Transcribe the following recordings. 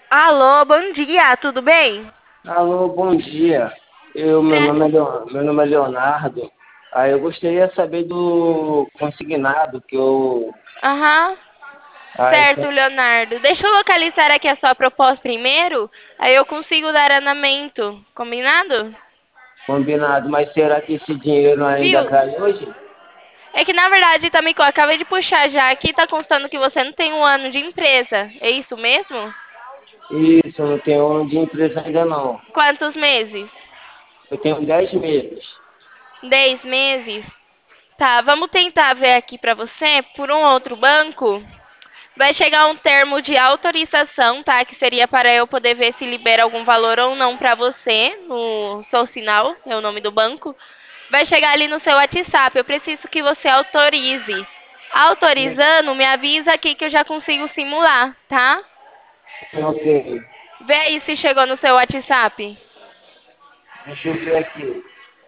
Alô, bom dia, tudo bem? Alô, bom dia. Meu nome é Leonardo. Eu gostaria de saber do consignado que eu. Aham, Aí, certo, Leonardo. Deixa eu localizar aqui a sua proposta primeiro, aí eu consigo dar andamento. Combinado? combinado, mas será que esse dinheiro ainda Viu? cai hoje? É que na verdade, também, eu acabei de puxar já aqui, tá constando que você não tem um ano de empresa. É isso mesmo? Isso, eu não tenho ano de empresa ainda não. Quantos meses? Eu tenho 10 meses. 10 meses? Tá, vamos tentar ver aqui pra você por um outro banco. Vai chegar um termo de autorização, tá? Que seria para eu poder ver se libera algum valor ou não para você no Sou Sinal, é o nome do banco. Vai chegar ali no seu WhatsApp. Eu preciso que você autorize. Autorizando, me avisa aqui que eu já consigo simular, tá? Ok, Vê aí se chegou no seu WhatsApp. deixa eu ver aqui.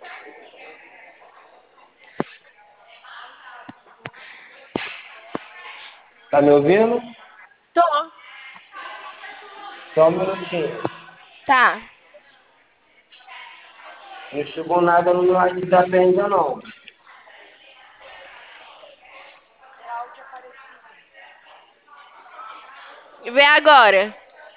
Tá me ouvindo? Tô. Só um minutinho. Tá. Não chegou nada no meu WhatsApp ainda não. Vê agora.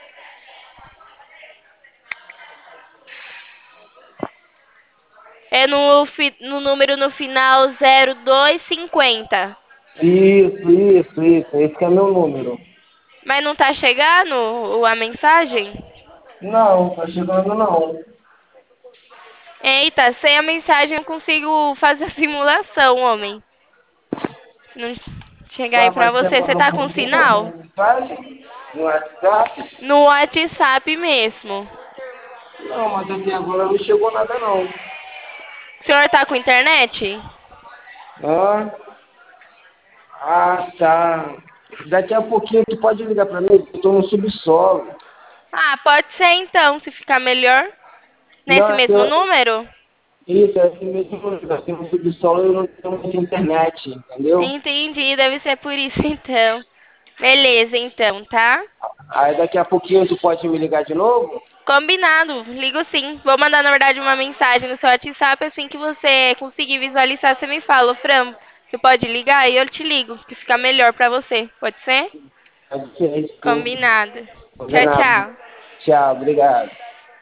É no número no final 0250. Isso. Esse que é meu número. Mas não tá chegando a mensagem? Não, tá chegando não. Eita, sem a mensagem eu consigo fazer a simulação, homem. Não chegar aí Ué, pra mas você você. Você mandou tá por com quê? Por sinal? mensagem? No WhatsApp? No WhatsApp mesmo. Não, mas até agora não chegou nada não. O senhor tá com internet? Ah, tá. Daqui a pouquinho tu pode ligar pra mim, eu tô no subsolo. Ah, pode ser então, se ficar melhor. Não, Nesse mesmo número? isso, é assim mesmo, eu tenho no subsolo e eu não tenho muita internet, entendeu? Entendi, deve ser por isso então. Beleza, então, tá? Aí daqui a pouquinho tu pode me ligar de novo? Combinado, ligo sim. Vou mandar, na verdade, uma mensagem no seu WhatsApp. Assim que você conseguir visualizar, você me fala, Fran, você pode ligar e eu te ligo, que fica melhor pra você. Pode ser? É diferente, sim. Combinado. Tchau, Combinado. tchau. Tchau, obrigado.